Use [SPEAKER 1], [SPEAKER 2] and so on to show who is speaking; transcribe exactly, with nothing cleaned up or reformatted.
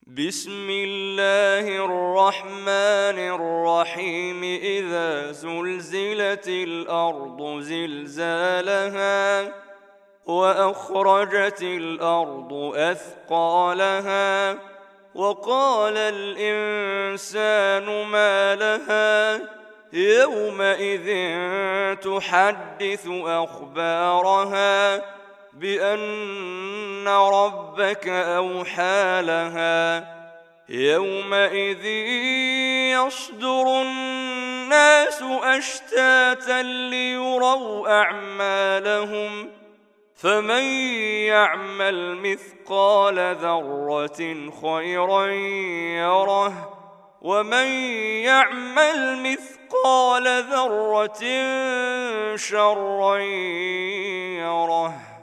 [SPEAKER 1] بسم الله الرحمن الرحيم إذا زلزلت الأرض زلزالها وأخرجت الأرض أثقالها وقال الإنسان ما لها يومئذ تحدث أخبارها بأن ربك أوحى لها يومئذ يصدر الناس أشتاتا ليروا أعمالهم فمن يعمل مثقال ذرة خيرا يره ومن يعمل مثقال ذرة شرا يره.